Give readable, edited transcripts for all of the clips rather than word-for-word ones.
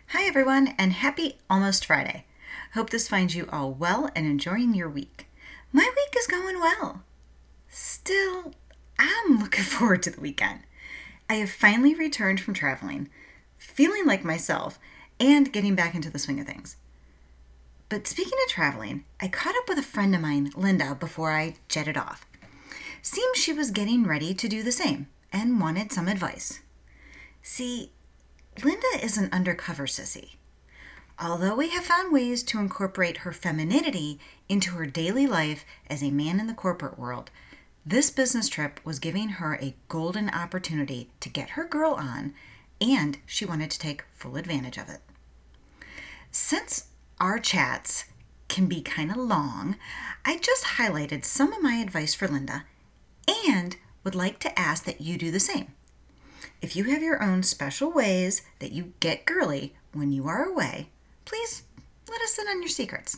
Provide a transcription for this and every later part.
Hi everyone, and happy almost Friday. Hope this finds you all well and enjoying your week. My week is going well. Still, I'm looking forward to the weekend. I have finally returned from traveling, feeling like myself, and getting back into the swing of things. But speaking of traveling, I caught up with a friend of mine, Linda, before I jetted off. Seems she was getting ready to do the same and wanted some advice. See, Linda is an undercover sissy. Although we have found ways to incorporate her femininity into her daily life as a man in the corporate world, this business trip was giving her a golden opportunity to get her girl on, and she wanted to take full advantage of it. Since our chats can be kind of long, I just highlighted some of my advice for Linda and would like to ask that you do the same. If you have your own special ways that you get girly when you are away, please let us in on your secrets.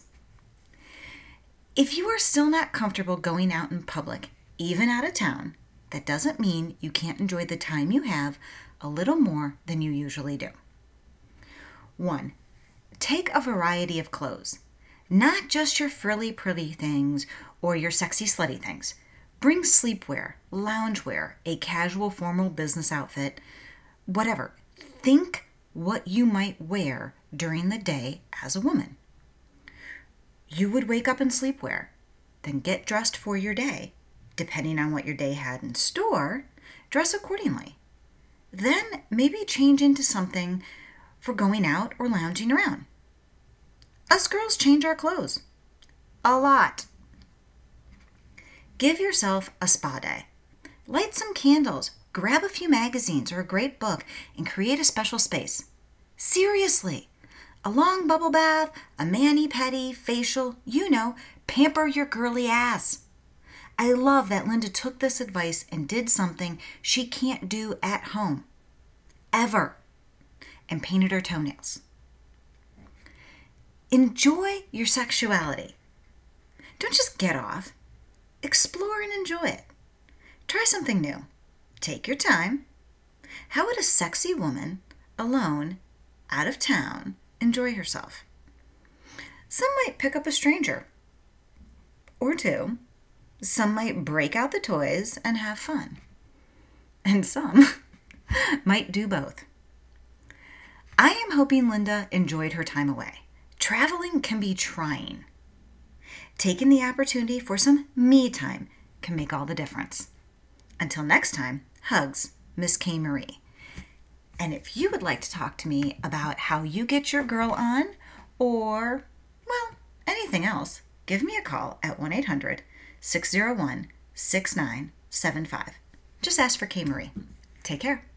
If you are still not comfortable going out in public, even out of town, that doesn't mean you can't enjoy the time you have a little more than you usually do. 1. Take a variety of clothes, not just your frilly pretty things or your sexy slutty things. Bring sleepwear, loungewear, a casual formal business outfit, whatever. Think what you might wear during the day as a woman. You would wake up in sleepwear, then get dressed for your day. Depending on what your day had in store, dress accordingly. Then maybe change into something for going out or lounging around. Us girls change our clothes a lot. Give yourself a spa day. Light some candles, grab a few magazines or a great book, and create a special space. Seriously, a long bubble bath, a mani-pedi, facial, pamper your girly ass. I love that Linda took this advice and did something she can't do at home, ever, and painted her toenails. Enjoy your sexuality. Don't just get off. Explore and enjoy it. Try something new. Take your time. How would a sexy woman, alone, out of town, enjoy herself? Some might pick up a stranger or two. Some might break out the toys and have fun. And some might do both. I am hoping Linda enjoyed her time away. Traveling can be trying. Taking the opportunity for some me time can make all the difference. Until next time, hugs, Miss K. Marie. And if you would like to talk to me about how you get your girl on or, anything else, give me a call at 1-800-601-6975. Just ask for K. Marie. Take care.